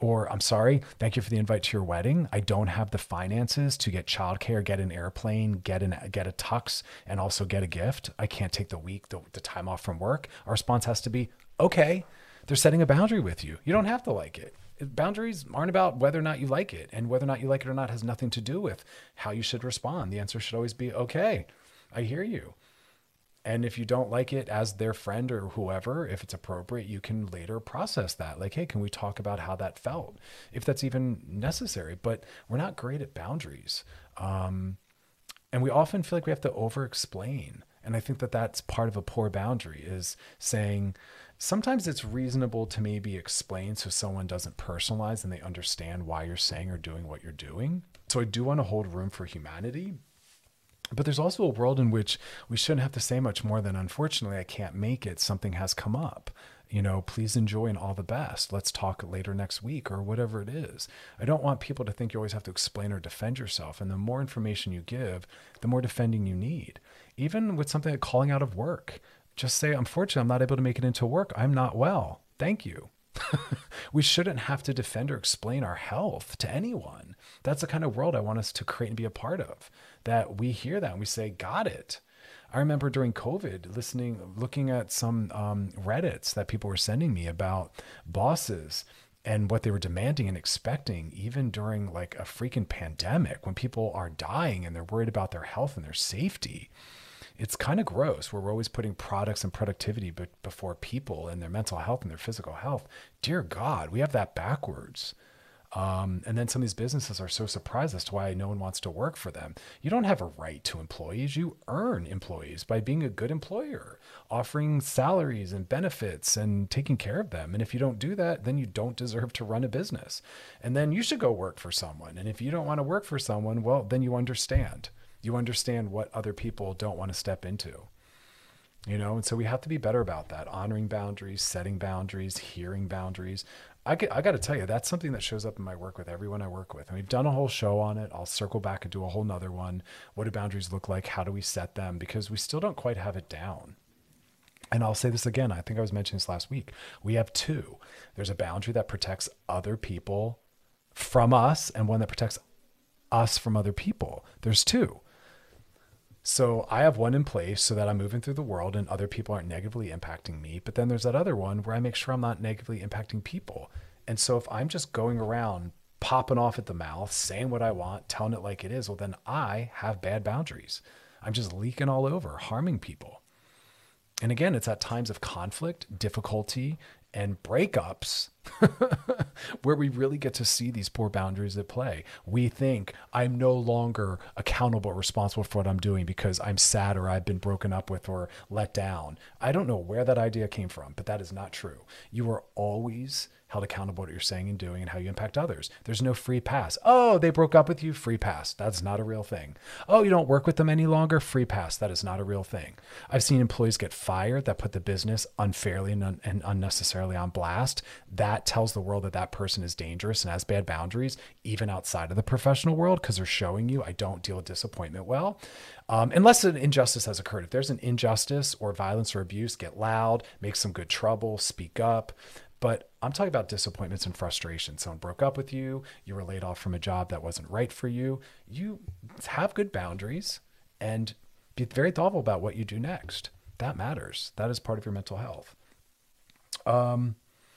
Or, I'm sorry, thank you for the invite to your wedding. I don't have the finances to get childcare, get an airplane, get an get a tux, and also get a gift. I can't take the week, the, the time off from work. Our response has to be, okay, they're setting a boundary with you. You don't have to like it. Boundaries aren't about whether or not you like it, and whether or not you like it or not has nothing to do with how you should respond. The answer should always be, okay, I hear you. And if you don't like it as their friend or whoever, if it's appropriate, you can later process that. Like, hey, can we talk about how that felt? If that's even necessary. But we're not great at boundaries. Um, and we often feel like we have to over-explain. And I think that that's part of a poor boundary, is saying sometimes it's reasonable to maybe explain so someone doesn't personalize and they understand why you're saying or doing what you're doing. So I do want to hold room for humanity. But there's also a world in which we shouldn't have to say much more than, unfortunately, I can't make it. Something has come up. You know, please enjoy and all the best. Let's talk later next week, or whatever it is. I don't want people to think you always have to explain or defend yourself. And the more information you give, the more defending you need. Even with something like calling out of work, just say, unfortunately, I'm not able to make it into work. I'm not well. Thank you. We shouldn't have to defend or explain our health to anyone. That's the kind of world I want us to create and be a part of, that we hear that and we say, got it. I remember during COVID listening, looking at some um, Reddits that people were sending me about bosses and what they were demanding and expecting, even during like a freaking pandemic, when people are dying and they're worried about their health and their safety. It's kind of gross where we're always putting products and productivity be- before people and their mental health and their physical health. Dear God, we have that backwards. Um, and then some of these businesses are so surprised as to why no one wants to work for them. You don't have a right to employees. You earn employees by being a good employer, offering salaries and benefits and taking care of them. And if you don't do that, then you don't deserve to run a business. And then you should go work for someone. And if you don't want to work for someone, well, then you understand. You understand what other people don't want to step into. You know, and so we have to be better about that, honoring boundaries, setting boundaries, hearing boundaries. I, get, I got to tell you, that's something that shows up in my work with everyone I work with. And we've done a whole show on it. I'll circle back and do a whole nother one. What do boundaries look like? How do we set them? Because we still don't quite have it down. And I'll say this again. I think I was mentioning this last week. We have two. There's a boundary that protects other people from us and one that protects us from other people. There's two. So I have one in place so that I'm moving through the world and other people aren't negatively impacting me. But then there's that other one where I make sure I'm not negatively impacting people. And so if I'm just going around popping off at the mouth, saying what I want, telling it like it is, well, then I have bad boundaries. I'm just leaking all over, harming people. And again, it's at times of conflict, difficulty, and breakups where we really get to see these poor boundaries at play. We think I'm no longer accountable or responsible for what I'm doing because I'm sad or I've been broken up with or let down. I don't know where that idea came from, but that is not true. You are always held accountable to what you're saying and doing and how you impact others. There's no free pass. Oh, they broke up with you, free pass. That's not a real thing. Oh, you don't work with them any longer, free pass. That is not a real thing. I've seen employees get fired that put the business unfairly and, un- and unnecessarily on blast. That tells the world that that person is dangerous and has bad boundaries, even outside of the professional world, because they're showing you I don't deal with disappointment well. Um, unless an injustice has occurred. If there's an injustice or violence or abuse, get loud, make some good trouble, speak up. But I'm talking about disappointments and frustration. Someone broke up with you. You were laid off from a job that wasn't right for you. You have good boundaries and be very thoughtful about what you do next. That matters. That is part of your mental health. Um,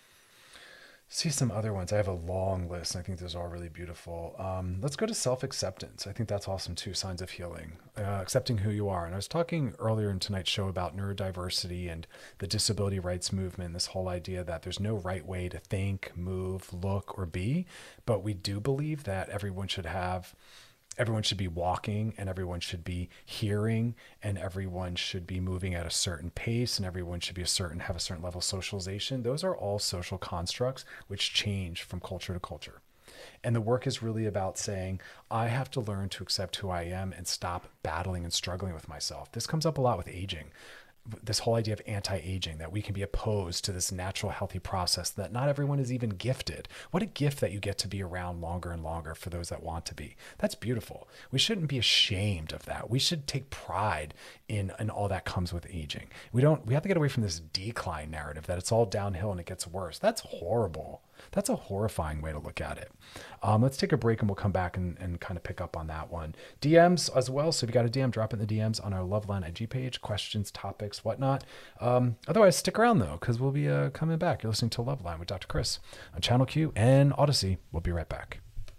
see some other ones. I have a long list. And I think those are all really beautiful. Um, let's go to self-acceptance. I think that's awesome too. Signs of healing, uh, accepting who you are. And I was talking earlier in tonight's show about neurodiversity and the disability rights movement, this whole idea that there's no right way to think, move, look, or be, but we do believe that everyone should have Everyone should be walking and everyone should be hearing and everyone should be moving at a certain pace and everyone should be a certain, have a certain level of socialization. Those are all social constructs which change from culture to culture. And the work is really about saying, I have to learn to accept who I am and stop battling and struggling with myself. This comes up a lot with aging. This whole idea of anti-aging, that we can be opposed to this natural, healthy process, that not everyone is even gifted. What a gift that you get to be around longer and longer for those that want to be. That's beautiful. We shouldn't be ashamed of that. We should take pride in, in all that comes with aging. We don't, we have to get away from this decline narrative that it's all downhill and it gets worse. That's horrible. That's a horrifying way to look at it. Um, let's take a break and we'll come back and, and kind of pick up on that one. D Ms as well. So if you got a D M, drop it in the D Ms on our Loveline I G page, questions, topics, whatnot. Um, otherwise, stick around though, because we'll be uh, coming back. You're listening to Loveline with Doctor Chris on Channel Q and Odyssey. We'll be right back.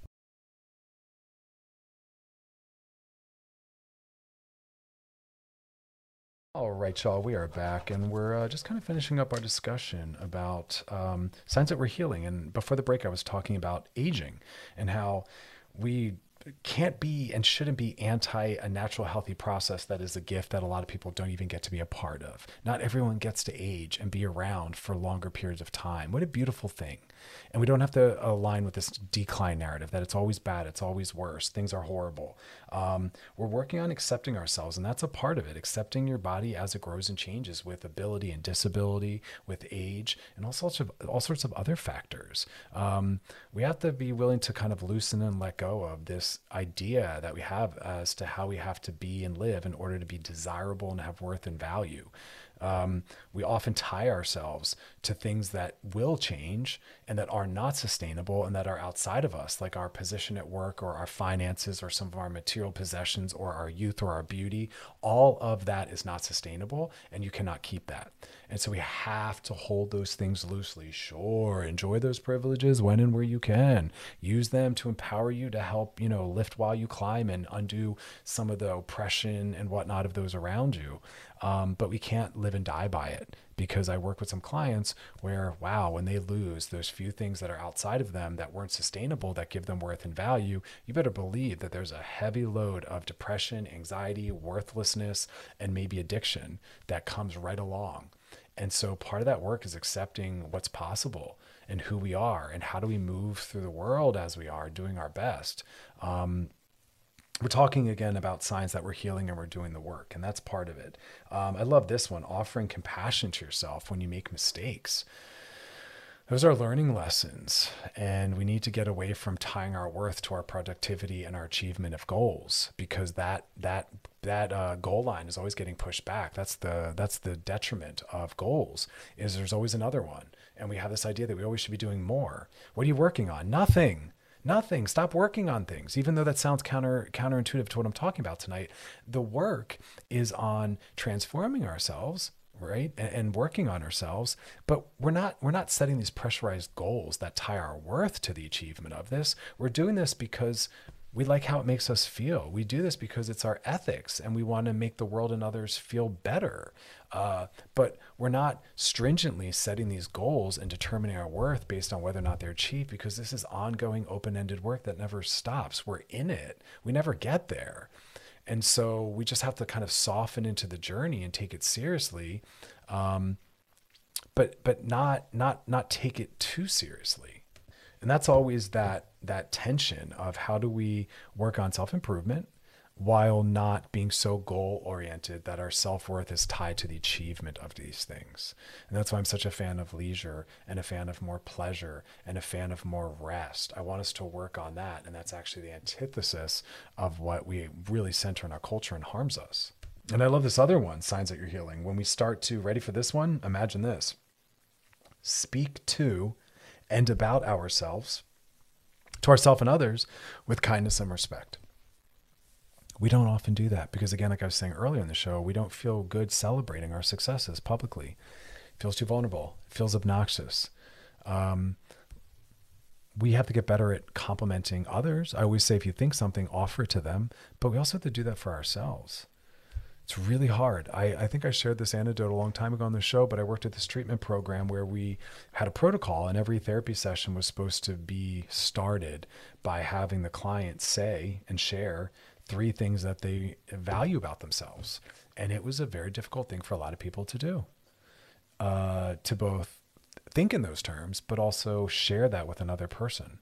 All right, y'all, we are back, and we're uh, just kind of finishing up our discussion about um, signs that we're healing. And before the break, I was talking about aging and how we can't be and shouldn't be anti a natural healthy process that is a gift that a lot of people don't even get to be a part of. Not everyone gets to age and be around for longer periods of time. What a beautiful thing. And we don't have to align with this decline narrative that it's always bad, it's always worse, things are horrible. Um, we're working on accepting ourselves, and that's a part of it, accepting your body as it grows and changes with ability and disability, with age, and all sorts of all sorts of other factors. Um, we have to be willing to kind of loosen and let go of this idea that we have as to how we have to be and live in order to be desirable and have worth and value. Um, we often tie ourselves to things that will change and that are not sustainable and that are outside of us, like our position at work or our finances or some of our material possessions or our youth or our beauty. All of that is not sustainable, and you cannot keep that. And so we have to hold those things loosely. Sure, enjoy those privileges when and where you can. Use them to empower you to help, you know, lift while you climb and undo some of the oppression and whatnot of those around you. Um, but we can't live and die by it, because I work with some clients where, wow, when they lose those few things that are outside of them that weren't sustainable, that give them worth and value, you better believe that there's a heavy load of depression, anxiety, worthlessness, and maybe addiction that comes right along. And so part of that work is accepting what's possible and who we are and how do we move through the world as we are, doing our best. Um, We're talking again about signs that we're healing and we're doing the work, and that's part of it. Um, I love this one, offering compassion to yourself when you make mistakes. Those are learning lessons, and we need to get away from tying our worth to our productivity and our achievement of goals, because that that that uh, goal line is always getting pushed back. That's the that's the detriment of goals, is there's always another one, and we have this idea that we always should be doing more. What are you working on? Nothing. Nothing. Stop working on things. Even though that sounds counter counterintuitive to what I'm talking about tonight, the work is on transforming ourselves, right? And, and working on ourselves. But we're not we're not setting these pressurized goals that tie our worth to the achievement of this. We're doing this because we like how it makes us feel. We do this because it's our ethics and we want to make the world and others feel better. Uh, but we're not stringently setting these goals and determining our worth based on whether or not they're achieved, because this is ongoing open-ended work that never stops. We're in it. We never get there. And so we just have to kind of soften into the journey and take it seriously, um, but but not not not take it too seriously. And that's always that that tension of how do we work on self-improvement while not being so goal-oriented that our self-worth is tied to the achievement of these things. And that's why I'm such a fan of leisure and a fan of more pleasure and a fan of more rest. I want us to work on that, and that's actually the antithesis of what we really center in our culture and harms us. And I love this other one, signs that you're healing. When we start to, ready for this one? Imagine this. Speak to and about ourselves, to ourselves and others, with kindness and respect. We don't often do that because, again, like I was saying earlier in the show, we don't feel good celebrating our successes publicly. It feels too vulnerable. It feels obnoxious. Um, we have to get better at complimenting others. I always say, if you think something, offer it to them, but we also have to do that for ourselves. It's really hard. I, I think I shared this anecdote a long time ago on the show, but I worked at this treatment program where we had a protocol, and every therapy session was supposed to be started by having the client say and share three things that they value about themselves. And it was a very difficult thing for a lot of people to do, uh, to both think in those terms, but also share that with another person.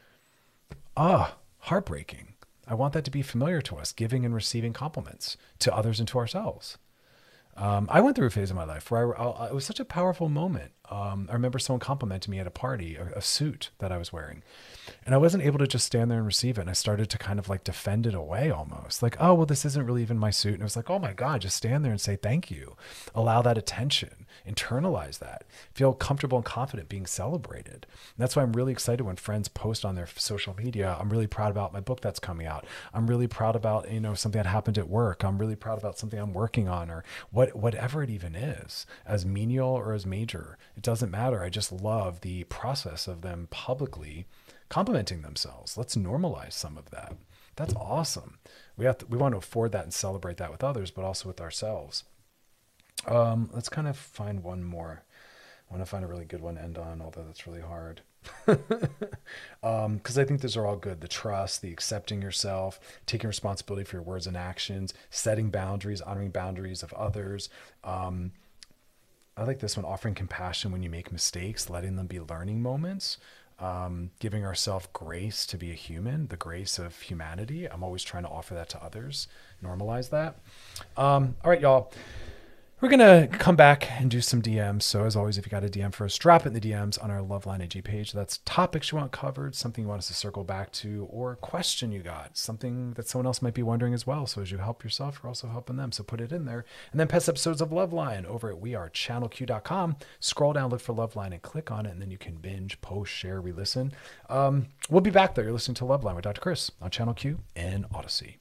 Ah, heartbreaking. I want that to be familiar to us, giving and receiving compliments to others and to ourselves. Um, I went through a phase of my life where I, I, it was such a powerful moment. Um, I remember someone complimenting me at a party, a, a suit that I was wearing, and I wasn't able to just stand there and receive it. And I started to kind of like defend it away almost like, oh, well, this isn't really even my suit. And it was like, oh my God, just stand there and say thank you. Allow that attention, internalize that, feel comfortable and confident being celebrated. And that's why I'm really excited when friends post on their social media. I'm really proud about my book that's coming out. I'm really proud about, you know, something that happened at work. I'm really proud about something I'm working on, or what, whatever it even is, as menial or as major. It doesn't matter. I just love the process of them publicly complimenting themselves. Let's normalize some of that. That's awesome. We have to, we want to afford that and celebrate that with others, but also with ourselves. Um, let's kind of find one more. I want to find a really good one to end on, although that's really hard. um, because I think those are all good. The trust, the accepting yourself, taking responsibility for your words and actions, setting boundaries, honoring boundaries of others. Um, I like this one, offering compassion when you make mistakes, letting them be learning moments. Um, giving ourselves grace to be a human, the grace of humanity. I'm always trying to offer that to others, normalize that. Um, all right, y'all. We're going to come back and do some D Ms. So as always, if you got a D M for us, drop it in the D Ms on our Loveline A G page. That's topics you want covered, something you want us to circle back to, or a question you got, something that someone else might be wondering as well. So as you help yourself, you're also helping them. So put it in there. And then past episodes of Loveline over at we are channel q dot com. Scroll down, look for Loveline and click on it. And then you can binge, post, share, re-listen. Um, we'll be back there. You're listening to Loveline with Doctor Chris on Channel Q and Odyssey.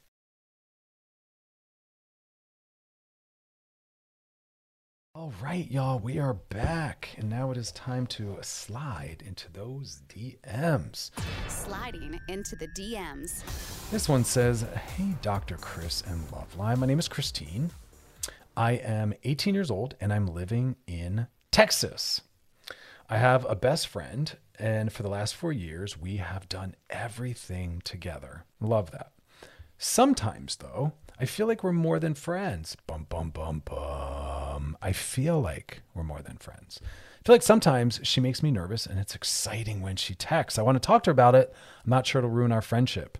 All right, y'all, we are back, and now it is time to slide into those D Ms. Sliding into the D Ms. This one says, hey, Doctor Chris and Loveline. My name is Christine. I am eighteen years old, and I'm living in Texas. I have a best friend, and for the last four years, we have done everything together. Love that. Sometimes, though, I feel like we're more than friends. Bum, bum, bum, bum. I feel like we're more than friends. I feel like sometimes she makes me nervous, and it's exciting when she texts. I want to talk to her about it. I'm not sure it'll ruin our friendship.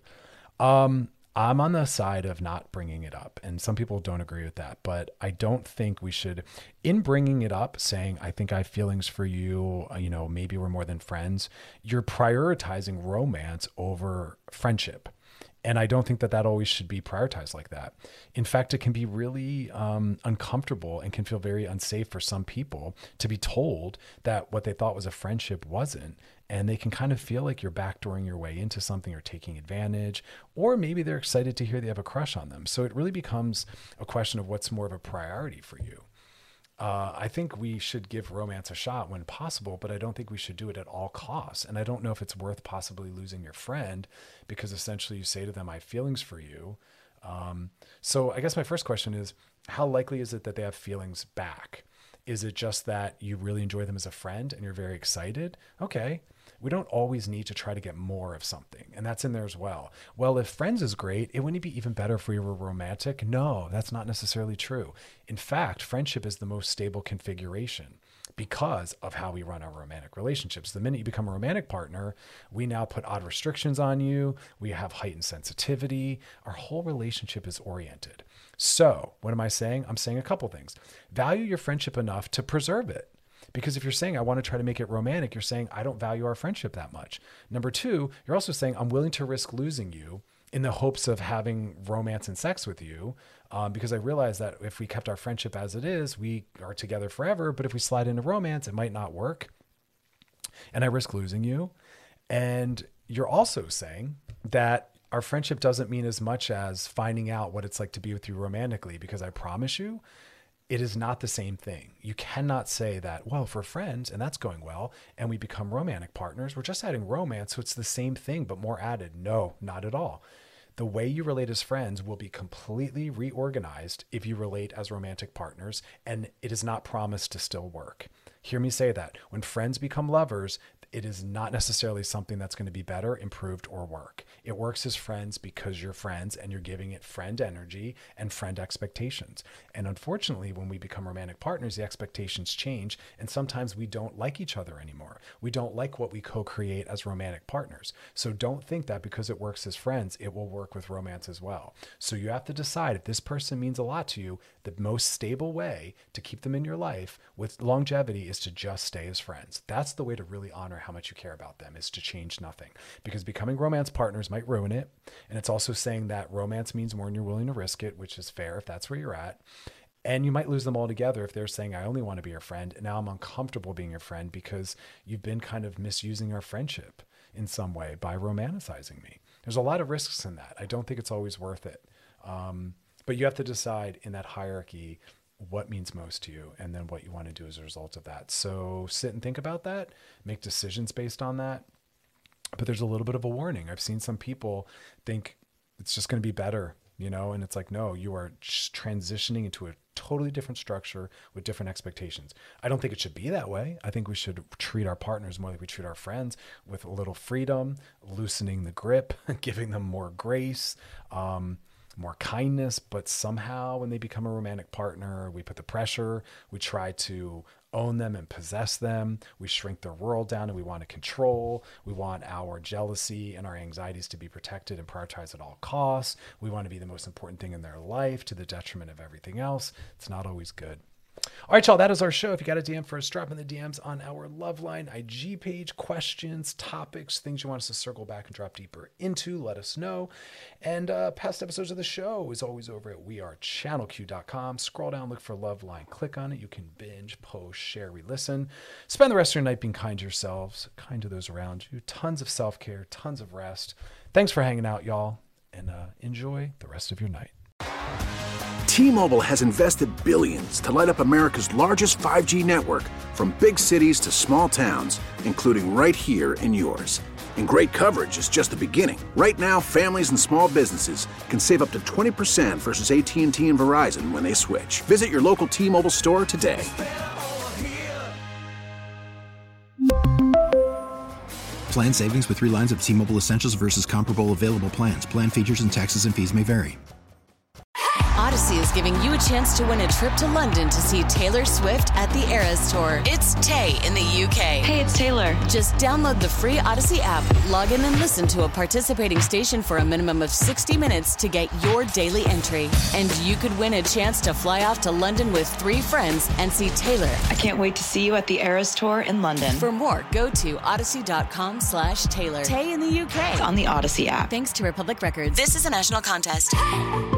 Um, I'm on the side of not bringing it up, and some people don't agree with that, but I don't think we should, in bringing it up, saying, I think I have feelings for you, you know, maybe we're more than friends, you're prioritizing romance over friendship. And I don't think that that always should be prioritized like that. In fact, it can be really um, uncomfortable and can feel very unsafe for some people to be told that what they thought was a friendship wasn't. And they can kind of feel like you're backdooring your way into something or taking advantage, or maybe they're excited to hear they have a crush on them. So it really becomes a question of what's more of a priority for you. Uh, I think we should give romance a shot when possible, but I don't think we should do it at all costs. And I don't know if it's worth possibly losing your friend because essentially you say to them, I have feelings for you. Um, so I guess my first question is, how likely is it that they have feelings back? Is it just that you really enjoy them as a friend and you're very excited? Okay. We don't always need to try to get more of something. And that's in there as well. Well, if friends is great, it wouldn't be even better if we were romantic. No, that's not necessarily true. In fact, friendship is the most stable configuration because of how we run our romantic relationships. The minute you become a romantic partner, we now put odd restrictions on you. We have heightened sensitivity. Our whole relationship is oriented. So what am I saying? I'm saying a couple things. Value your friendship enough to preserve it. Because if you're saying, I want to try to make it romantic, you're saying, I don't value our friendship that much. Number two, you're also saying, I'm willing to risk losing you in the hopes of having romance and sex with you. Um, because I realize that if we kept our friendship as it is, we are together forever. But if we slide into romance, it might not work. And I risk losing you. And you're also saying that our friendship doesn't mean as much as finding out what it's like to be with you romantically, because I promise you, it is not the same thing. You cannot say that, well, if we're friends and that's going well and we become romantic partners, we're just adding romance, so it's the same thing but more added. No, not at all. The way you relate as friends will be completely reorganized if you relate as romantic partners, and it is not promised to still work. Hear me say that. When friends become lovers, it is not necessarily something that's going to be better, improved, or work. It works as friends because you're friends and you're giving it friend energy and friend expectations. And unfortunately, when we become romantic partners, the expectations change, and sometimes we don't like each other anymore. We don't like what we co-create as romantic partners. So don't think that because it works as friends, it will work with romance as well. So you have to decide if this person means a lot to you. The most stable way to keep them in your life with longevity is to just stay as friends. That's the way to really honor how much you care about them, is to change nothing, because becoming romance partners might ruin it. And it's also saying that romance means more than you're willing to risk it, which is fair if that's where you're at. And you might lose them altogether if they're saying, I only want to be your friend, and now I'm uncomfortable being your friend because you've been kind of misusing our friendship in some way by romanticizing me. There's a lot of risks in that. I don't think it's always worth it. Um, but you have to decide in that hierarchy what means most to you, and then what you want to do as a result of that. So sit and think about that, make decisions based on that. But there's a little bit of a warning. I've seen some people think it's just going to be better, you know, and it's like, no, you are just transitioning into a totally different structure with different expectations. I don't think it should be that way. I think we should treat our partners more like we treat our friends, with a little freedom, loosening the grip, giving them more grace, um, more kindness. But somehow when they become a romantic partner, we put the pressure, we try to own them and possess them. We shrink their world down, and we want to control. We want our jealousy and our anxieties to be protected and prioritized at all costs. We want to be the most important thing in their life to the detriment of everything else. It's not always good. All right, y'all, that is our show. If you got a D M for us, drop in the D Ms on our Loveline I G page. Questions, topics, things you want us to circle back and drop deeper into, let us know. And uh, past episodes of the show is always over at we are channel q dot com. Scroll down, look for Loveline, click on it. You can binge, post, share, re-listen. Spend the rest of your night being kind to yourselves, kind to those around you. Tons of self-care, tons of rest. Thanks for hanging out, y'all, and uh, enjoy the rest of your night. T-Mobile has invested billions to light up America's largest five G network, from big cities to small towns, including right here in yours. And great coverage is just the beginning. Right now, families and small businesses can save up to twenty percent versus A T and T and Verizon when they switch. Visit your local T-Mobile store today. Plan savings with three lines of T-Mobile Essentials versus comparable available plans. Plan features and taxes and fees may vary. Odyssey is giving you a chance to win a trip to London to see Taylor Swift at the Eras Tour. It's Tay in the U K. Hey, it's Taylor. Just download the free Odyssey app, log in and listen to a participating station for a minimum of sixty minutes to get your daily entry. And you could win a chance to fly off to London with three friends and see Taylor. I can't wait to see you at the Eras Tour in London. For more, go to odyssey.com slash Taylor. Tay in the U K. It's on the Odyssey app. Thanks to Republic Records. This is a national contest.